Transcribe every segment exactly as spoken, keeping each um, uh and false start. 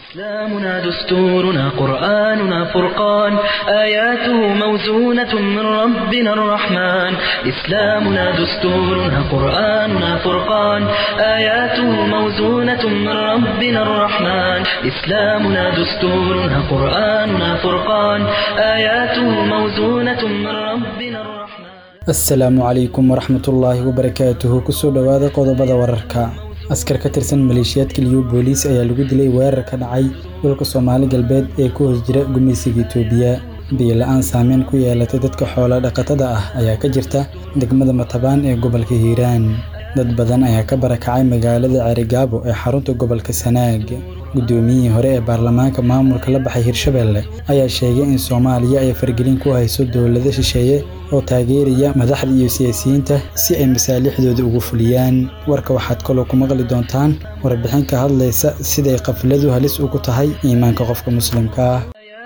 إسلامنا دستورنا قرآننا فرقان آياته موزونة من ربنا الرحمن إسلامنا دستورنا قرآننا فرقان آياته موزونة من ربنا الرحمن إسلامنا دستورنا قرآننا فرقان آياته موزونة من ربنا الرحمن السلام عليكم ورحمة الله وبركاته كسو دوادا قضبدا ورركا askar ka tirsan maleeshiyaadka liyu booliis ayaa lagu dilay weerar ka dhacay dhulka Soomaali galbeed ee ku hoos jira gumeysiga Itoobiya biyo la'aan saameyn ku yeelatay dadka xoolo dhaqatada ah ayaa ka jirta degmada Matabaan ee gobolka Hiiraan dad badan ayaa ka barakacay magaalada Cerigabo ee xarunta gobolka Sanaag gudoomiyihii hore ee baarlamaanka maamulka la baxay Hirshabelle ayaa sheegay in Soomaaliya ay fargelin ku hayso dawladda shisheeye oo taageeraya madaxda iyo siyaasiyiinta si ay masaalixdooda ugu fuliyaan warka waxaad kaloo ku maqli doontaan warbixin ka hadlaysa sida ay qafladu halis ugu tahay iimaanka qofka muslimka ah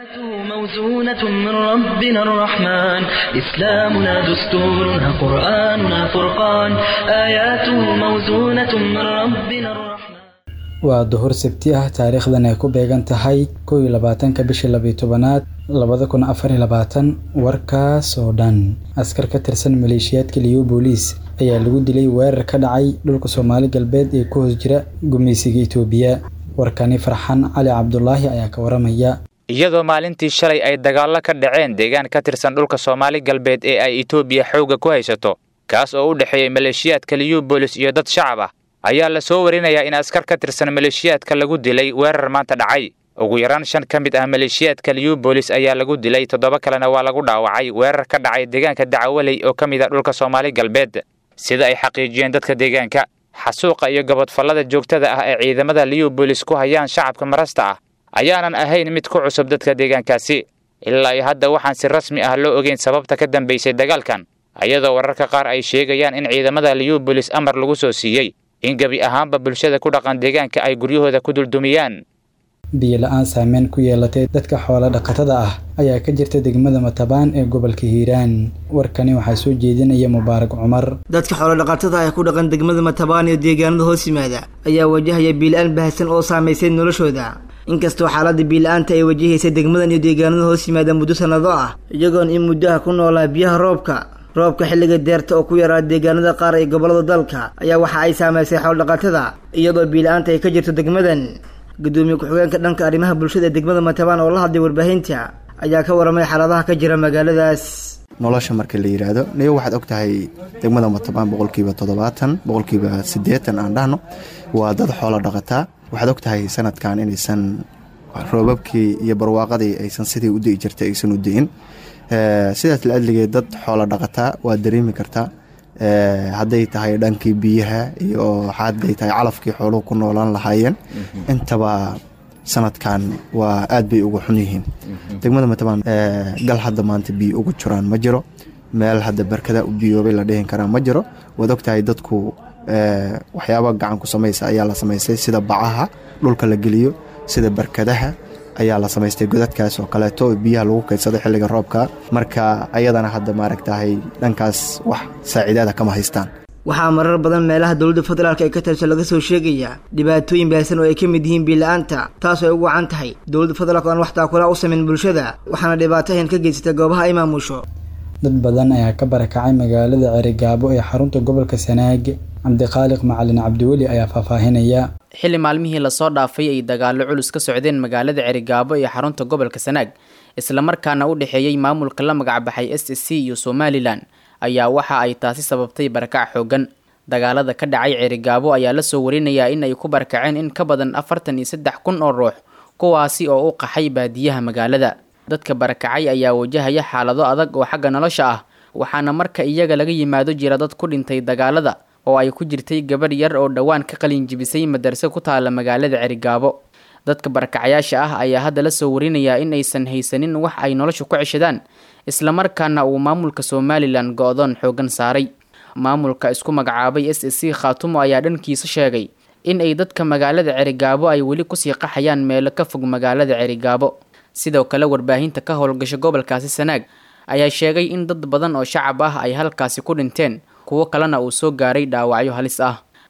موزونة من ربنا الرحمن إسلامنا دستورنا قرآننا فرقان آياته موزونة من ربنا الرحمن waa duhur sabti ah taariikhdan ay ku beegan tahay kow iyo labaatanka bishii laba iyo tobanaad labada kun afar iyo labaatan warkaas oo dhan askar ka tirsan maleeshiyaadka liyu booliis ayaa lagu dilay weerar ka dhacay dhulka Soomaali galbeed ee ku hoos jira gumeysiga Itoobiya warkani Farxan Cali Cabdullaahi ayaa ka waramaya iyadoo maalintii shalay ay dagaalo ka dhaceen deegaan ka tirsan dhulka Soomaali galbeed ee ay Itoobiya xooga ku haysato kaas oo u dhaxeeyay maleeshiyaadka liyu booliis iyo dad shacab ah ayaa la soo warinayaa in askar ka tirsan maleeshiyaadka lagu dilay weerar maanta dhacay ugu yaraan shan ka mid ah maleeshiyaadka liyu booliis ayaa lagu dilay toddoba kalena waa lagu dhaawacay weerar ka dhacay deegaanka Dacwaley oo ka mid ah dhulka Soomaali galbeed sida ay xaqiijiyeen dadka deegaanka xasuuqa iyo gabadfalada joogtada ah ee ciidamada liyu booliis ku hayaan shacabka marasta ah ayaanan ahayn mid ku cusub dadka deegaankaasi ilaa hadda waxaan si rasmi ah loo ogeyn sababta ka dambeysay dagaalkan ayadoo wararka qaar ay sheegayaan in ciidamada liyu booliis amar lagu soo siiyay in gabi ahaanba bulshada ku dhaqan deegaanka ay guryahooda ku duldumiyaan biyo la'aan saameyn ku yeelatay dadka xoolo dhaqatada ah ayaa ka jirta degmada Matabaan ee gobolka Hiiraan warkani waxaa soo jeedinaya Mubaarak Cumar dadka xoolo dhaqatada ah ku dhaqan degmada Matabaan iyo deegaanada hoos yimaada ayaa wajahaya biyo la'aan baahsan oo saameysay noloshooda inkastoo xaaladda biyo la'aanta ay wajahaysay degmadan iyo deegaanada hoos yimaada muddo sanado ah iyagoon in muddaha ku noolaa biyaha roobka roobka xilliga deerta oo ku yaraa deegaanada qaar ee gobolada dalka ayaa waxa ay saameysay xoolo dhaqatada iyadoo biyo la'aanta ay ka jirto degmadan gudoomiye ku-xigeenka dhanka arrimaha bulshada ee degmada Matabaan oo la hadlay warbaahinta ayaa ka waramay xaaladaha ka jira magaaladaas nolosha marka la yiraahdo niyo waxaad ogtahay degmada Matabaan boqolkiiba toddobaatan boqolkiiba siddeetan aan dhahno waa dad xoolo dhaqata waxaad ogtahay sanadkan inaysan roobabkii iyo barwaaqadii aysan sidii u dii jirtay aysan u diin ee sidaas la adligay dad xoolo dhaqata waa dareemi kartaa ee haday tahay dhankii biyaha iyo haday tahay calafkii xooluhu ku noolaan lahaayeen intaba sanadkan waa aad bay ugu xun yihiin degmada Matabaan ee gal hadda maanta biyo ugu jiraan ma jiro meel hadda barkada u biyoobay la dheehan karaa ma jiro wad ogtahay dadku ee waxyaabo gacan ku sameeyay ayaa la sameeyay sida bacaha dhulka la geliyo sida barkadaha ayaa la sameystay godadkaas oo kale to biyaha lagu kaydsado xilliga roobka marka ayadana hadda maaragtahay dhankaas wax saaciidada kama haystaan waxaa marar badan meelaha dawladda federaalka ay ka tirsan laga soo sheegaya dhibaatooyin baahsan oo ay ka mid yihiin biyo la'aanta taas oo ay ugu wacan tahay dawladda federaalka aan wax taakula u sameyn bulshada waxaana dhibaatooyin ka geysatay goobaha ay maamusho dad badan ayaa ka barakacay magaalada Cerigabo ee xarunta gobolka Sanaag Cabdiqaaliq Macalin Cabdiwali ayaa faahfaahinaya xilli maalmihii la soo dhaafay ay dagaalo culus ka socdeen magaalada Cerigabo ee xarunta gobolka Sanaag isla markaana u dhaxeeyay maamulka la magac baxay S S C iyo Somaliland ayaa waxa ay taasi sababtay barakac xoogan dagaalada ka dhacay Cerigabo ayaa la soo warinayaa in ay ku barakaceen in ka badan afartan iyo saddex kun oo ruux kuwaasi oo u qaxay baadiyaha magaalada dadka barakacay ayaa wajahaya xaalado adag oo xagga nolosha ah waxaana marka iyaga laga yimaado jira dad ku dhintay dagaalada oo ay ku jirtay gabadh yar oo dhawaan ka qalin jibisay madarasa ku taala magaalada Cerigabo dadka barakacayaasha ah ayaa hadda la soo warinayaa in aysan haysanin wax ay nolosha ku ceshadaan isla markaana uu maamulka Somaliland go'doon xoogan saaray maamulka isku magacaabay S S C Khaatumo ayaa dhankiisa sheegay in ay dadka magaalada Cerigabo ay wali ku sii qaxayaan meel ka fog magaalada Cerigabo sidoo kale warbaahinta ka howlgasha gobolkaasi Sanaag ayaa sheegay in dad badan oo shacab ah ay halkaasi ku dhinteen kuwa kalena uu soo gaaray dhaawacyo halis ah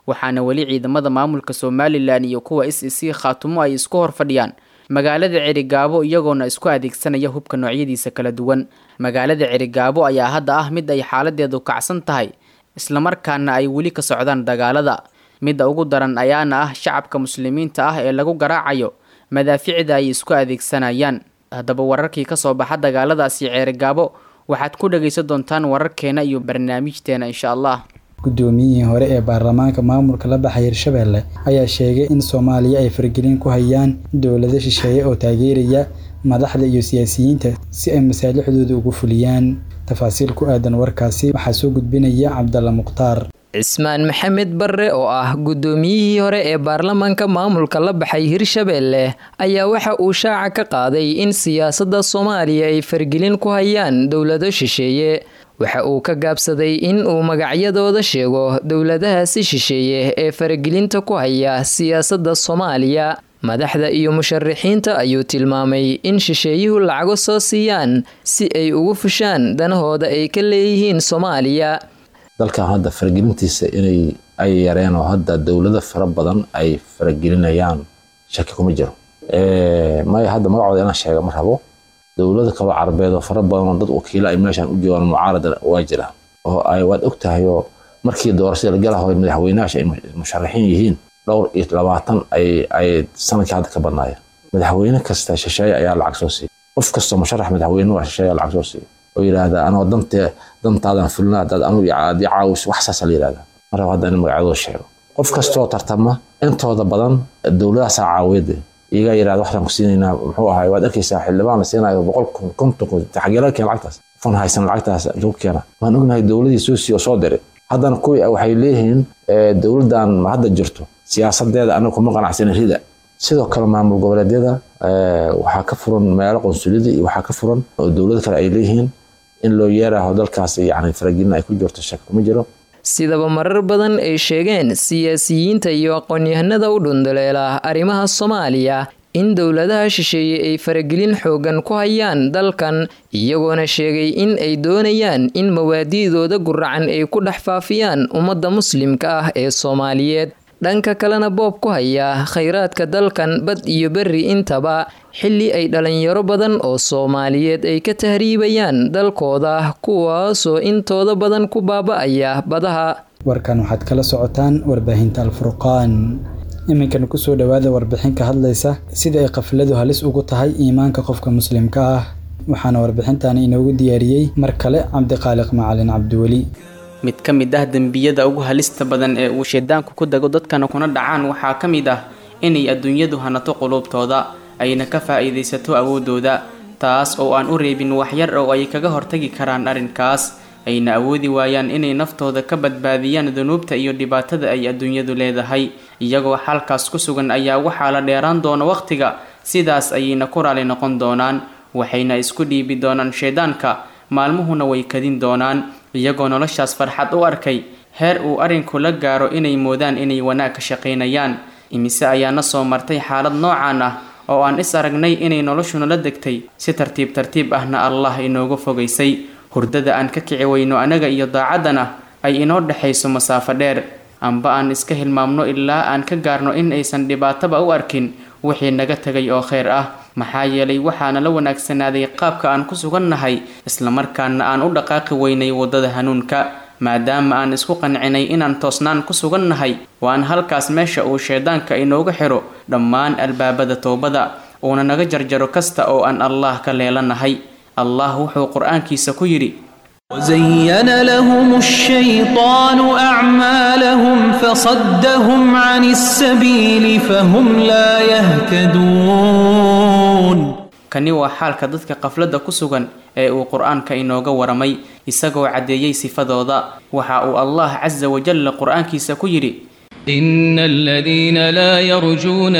waxaana weli ciidamada maamulka somalilan iyo kuwa s c khaatumo ay isku horfadhiyaan magaalada Cerigaabo iyagoona isku adeegsanaya hubka noocyadiisa kala duwan. Magaalada Cerigaabo ayaa hadda ah mid ay xaaladeedu kacsan tahay isla markaana ay weli ka socdaan dagaalada. Midda ugu daran ayaana ah shacabka muslimiinta ah ee lagu garaacayo madaaficda ay isku adeegsanayaan. Haddaba wararkii ka soo baxa dagaaladaasi Cerigaabo waxaad ku dhageysan doontaan wararkeena iyo barnaamijteena insha Allah. Gudoomiyihii hore ee baarlamaanka maamulka la baxay Hirshabelle ayaa sheegay in Soomaaliya ay fargelin ku hayaan dowladda shisheeye oo taageeraya madaxda iyo siyaasiyiinta si ay masaalixdooda ugu fuliyaan. Tafaasiil ku aadan warkaasi waxaa soo gudbinaya Cabdalla Muqtaar. Cismaan Maxamed Barre oo ah gudoomiyihii hore ee baarlamaanka maamulka la baxay Hirshabelle ayaa waxa uu shaaca ka qaaday in siyaasadda Soomaaliya ay fargelin ku hayaan dowladda shisheeye. Waxa uu ka gaabsaday in uu magacyadooda sheego dowladahaasi shisheeye ee fargelinta ku haya siyaasadda Soomaaliya. Madaxda iyo musharaxiinta ayuu tilmaamay in shisheeyuhu lacago soo siiyaan si ay ugu fushaan danahooda ay ka leeyihiin Soomaaliya. dalkan hadda fargelintiisa inay ay yareen oo hadda dawlado fara badan ay fargelinayaan shaki kuma jiro ee ma hadda magacooda inaan sheego ma rabo dawlado kale Carabeed oo fara badan oo dad wakiilo ay meeshan u joogaan mucaarada waa jira oo ay wad ogtahay oo markii doorashada la galahay madaxweynaha ay musharaxiin yihiin dhowr iyo labaatan ay ay sanadka hadda ka badnaayeen madaxweyne kasta shisheeye ayaa lacag soo siiyay qof kasta musharax madaxweyne waa shisheeye lacag soo siiyay oo yiraahdo anoo dante dantaadan fulnaa dad anu yaadi caawis wax saas la yiraahdo marka hadda in magacooda sheego qof kasta oo tartama intooda badan dawladda saacawede iyaga yiraahdo waxaan ku siinayna muxuu ahay waad arkaysaa xildhibaan la siinayo boqol konton kun taxageela keen lacagtaas fan haysan lacagtaas joogkeena waan ognahay dawladii soo siiyo soo diray haddana kuwi waxay leeyihiin dawladdan hadda jirto siyaasadeeda anagu kuma qanacsanin rida sidoo kale maamul goboleedyada waxaa ka furan meelo qonsuliyada iyo waxaa ka furan oo dawlad kale ay leeyihiin in loo yeerayo dalkaas yaani faragelin ay ku jirto shaki kuma jiro sidaba marar badan ay sheegeen siyaasiyiinta iyo aqoon-yahanada u dhundaleela arrimaha Soomaaliya in dawladaha shisheeye ay faragelin xoogan ku hayaan dalkan iyagoona sheegay in ay doonayaan in mawaadiidooda guracan ay ku dhaxfaafiyaan ummadda muslimka ah ee Soomaaliyeed dhanka kalena boob ku haya khayraadka dalkan bad iyo berri intaba xilli ay dhalinyaro badan oo Soomaaliyeed ay ka tahriibayaan dalkooda kuwaasoo intooda badan ku baaba'aya badaha. Warkan waxaad kala socotaan warbaahinta Al-Furqaan. iminkan ku soo dhawaada warbixin ka hadlaysa sida ay qafladu halis ugu tahay iimaanka qofka muslimka ah waxaana warbixintan inoogu diyaariyay mar kale Cabdiqaaliq Macalin Cabdiwali. mid ka mid ah dambiyada ugu halista badan ee uu sheedaanku ku dago dadkana kuna dhacaan waxaa ka mid ah inay adduunyadu hanato qulubtooda ayna ka faa'iideysato awoodooda taas oo aan u reebin wax yar oo ay kaga hortagi karaan arrinkaas ayna awoodi waayaan inay naftooda ka badbaadiyaan dunuubta iyo dhibaatada ay adduunyadu leedahay iyagoo halkaas ku sugan ayaa waxaa la dheeraan doona waqtiga sidaas ayayna ku raali noqon doonaan waxayna isku dhiibi doonaan sheedaanka maalmuhuna way kadin doonaan iyagoo noloshaas farxad u arkay heer uu arinku la gaaro inay moodaan inay wanaag ka shaqeynayaan imise ayaana soo martay xaalad noocaan ah oo aan is aragnay inay noloshuna la degtay si tartiib tartiib ahna Allah inoogu fogaysay hurdada aan ka kici weyno anaga iyo daacadana ay inoo dhaxayso masaafo dheer amba aan iska hilmaamno ilaa aan ka gaarno in aysan dhibaataba u arkin wixii naga tagay oo khayr ah maxaa yeelay waxaana la wanaagsanaaday qaabka aan ku sugannahay isla markaana aan u dhaqaaqi weynay wadada hanuunka maadaama aan isku qancinay inaan toosnaan ku sugannahay waan halkaas meesha uu sheedaanka inooga xiro dhammaan albaabada toobada uuna naga jarjaro kasta oo aan Allah ka leelanahay الله وحو قرآن كيسا كيري وزين لهم الشيطان أعمالهم فصدهم عن السبيل فهم لا يهتدون كني وحال كددك قفلة كسوغن اي قرآن كإنوغا ورمي إساقو عديي صفادودا وحاو الله عز وجل قرآن كيسا كيري إن الذين لا يرجون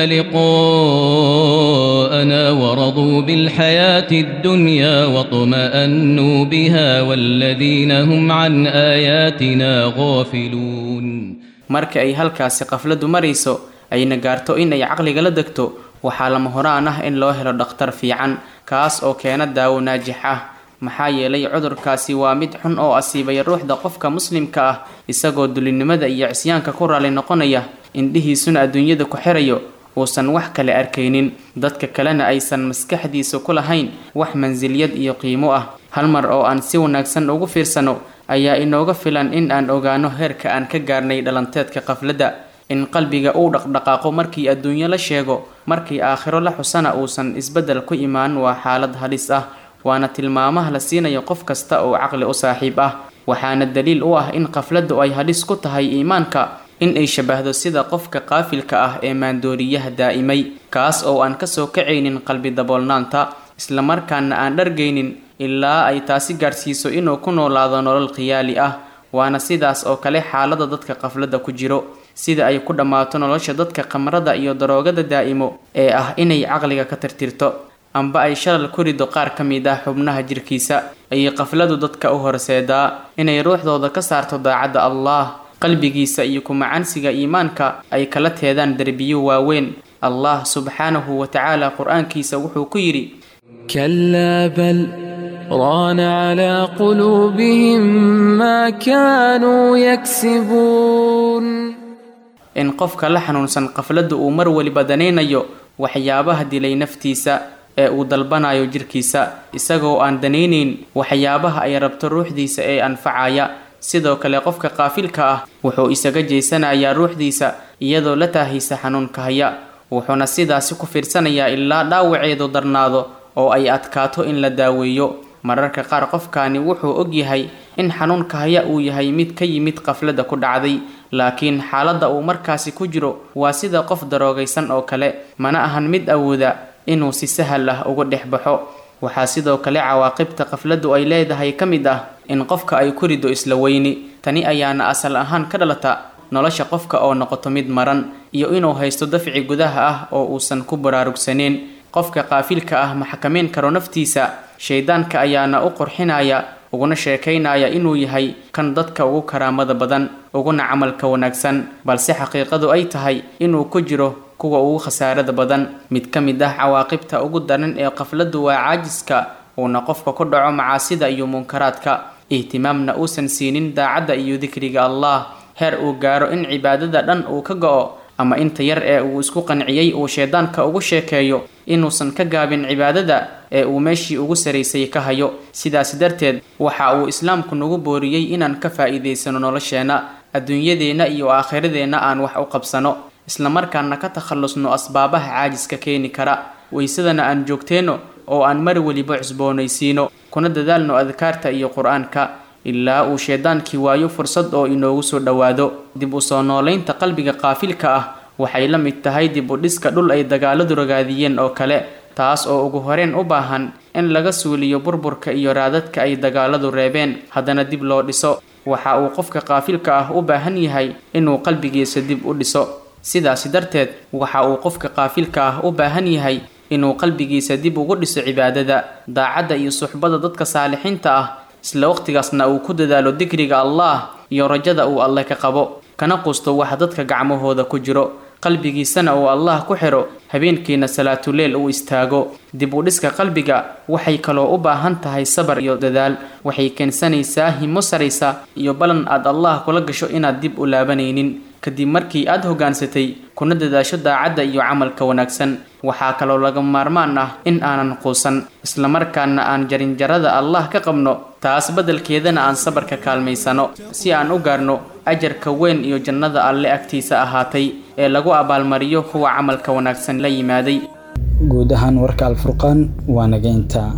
لقاءنا ورضوا بالحياة الدنيا واطمأنوا بها والذين هم عن آياتنا غافلون marka ay halkaasi qafladu marayso ayna gaarto in ay caqliga la degto waxaa lama horaan ah in loo helo dhakhtar fiican kaas oo keena daawo naajix ah maxaa yeelay cudurkaasi waa mid xun oo asiibay ruuxda qofka muslimka ah isagoo dulinimada iyo cisyaanka ku raali noqonaya indhihiisuna adduunyada ku xirayo uusan wax kale arkaynin dadka kalena aysan maskaxdiisa ku lahayn wax mansilyad iyo qiimo ah hal mar oo aan si wanaagsan ugu fiirsano ayaa inooga filan in aan ogaano heerka aan ka gaarnay dhalanteedka qafladda in qalbiga uu dhaqdhaqaaqo markii adduunyo la sheego markii aakhiro la xusana uusan isbeddel ku imaan waa xaalad halis ah waana tilmaamaha la siinayo qof kasta oo caqli u saaxiib ah waxaana daliil u ah in qafladdu ay halis ku tahay iimaanka in ay shabahdo sida qofka qaafilka ah ee maandooriyaha daa'imay kaas oo aan ka soo kacaynin qalbi daboolnaanta islamarkaana aan dhargaynin ilaa ay taasi gaarsiiso inuu ku noolaado nolol khiyaali ah waana sidaas oo kale xaalada dadka qafladda ku jiro sida ay ku dhammaato nolosha dadka khamrada iyo daroogada daa'imo ee ah inay caqliga ka tirtirto amba ay shalal ku rido qaar ka mid ah xubnaha jirkiisa ayay qafladu dadka u horseedaa inay ruuxdooda ka saarto daacadda allah qalbigiisa iyo kumacansiga iimaanka ay kala teedaan derbiyo waaweyn allah subxaanahu wa tacaala qur-aankiisa wuxuu ku yidhi كلا بل ران على قلوبهم ما كانوا يكسبون in qofka la xanuunsan qafladda uu mar waliba danaynayo waxyaabaha dilay naftiisa ee uu dalbanayo jirkiisa isagoo aan danaynayn waxyaabaha ay rabto ruuxdiisa ee anfacaya sidoo kale qofka qaafilka ah wuxuu isaga jeysanayaa ruuxdiisa iyadoo la taahaysa xanuunka haya wuxuuna sidaasi ku fiirsanayaa ilaa dhaawaceedu darnaado oo ay adkaato in la daaweeyo mararka qaar qofkaani wuxuu ogyahay in xanuunka haya uu yahay mid ka yimid qafladda ku dhacday laakiin xaaladda uu markaasi ku jiro waa sida qof daroogaysan oo kale mana ahan mid awooda inuu si sahal ah uga dhex baxo waxaa sidoo kale cawaaqibta qafladdu ay leedahay ka mid ah in qofka ay ku rido isla weyni tani ayaana asal ahaan ka dhalata nolosha qofka oo noqoto mid maran iyo inuu haysto dafci gudaha ah oo uusan ku baraarugsaneyn qofka qaafilka ah ma xakameyn karo naftiisa shaydaanka ayaana u qurxinaya uguna sheekaynaya inuu yahay kan dadka ugu karaamada badan uguna camalka wanaagsan balse xaqiiqadu ay tahay inuu ku jiro kuwa ugu khasaarada badan mid ka mid ah cawaaqibta ugu daran ee qafladdu waa caajiska uuna qofka ku dhaco macaasida iyo munkaraadka ihtimaamna uusan siinin daacadda iyo dikriga allah heer uu gaaro in cibaadada dhan uu ka go-o ama inta yar ee uu isku qanciyey uu shaydaanka ugu sheekeeyo inuusan ka gaabin cibaadada ee uu meeshii ugu saraysay ka hayo sidaas darteed waxa uu islaamku nagu booriyey inaan ka faa'iidaysano nolosheena adduunyadeenna iyo aakhiradeenna aan wax u qabsano islamarkaana ka takhallusno asbaabaha caajiska keeni kara waysadana aan joogteenno oo aan mar weliba cusboonaysiino kuna dadaalno adkaarta iyo qur-aanka ilaa uu shaydaankii waayo fursad oo inoogu soo dhowaado dib u soo noolaynta qalbiga qaafilka ah waxay la mid tahay dib u dhiska dhul ay dagaaladu ragaadiyeen oo kale taas oo ugu horeen u baahan in laga suuliyo burburka iyo raadadka ay dagaaladu reebeen haddana dib loo dhiso waxa uu qofka qaafilka ah u baahan yahay inuu qalbigiisa dib u dhiso sidaasi darteed waxa uu qofka qaafilka ah u baahan yahay inuu qalbigiisa dib ugu dhiso cibaadada daacadda iyo suxbada dadka saalixiinta ah isla waqtigaasna uu ku dadaalo dikriga allah iyo rajada uu alle ka qabo kana qusto waxa dadka gacmahooda ku jiro qalbigiisana uu allah ku xiro habeenkiina salaatuleel uu istaago dib u dhiska qalbiga waxay kaloo u baahan tahay sabar iyo dadaal waxay keensanaysaa himo saraysa iyo balan aad allah kula gasho inaad dib u laabanaynin kadib markii aad hogaansatay kuna dadaasho daacadda iyo camalka wanaagsan waxaa kaloo laga maarmaan ah in aanan quusan islamarkaana aan jarinjarada allah ka qabno taas beddelkeedana aan sabarka kaalmaysano si aan u gaarno ajarka weyn iyo jannada alle agtiisa ahaatay ee lagu abaalmariyo kuwa camalka wanaagsan la yimaaday guud ahaan warka alfurqaan waa naga intaa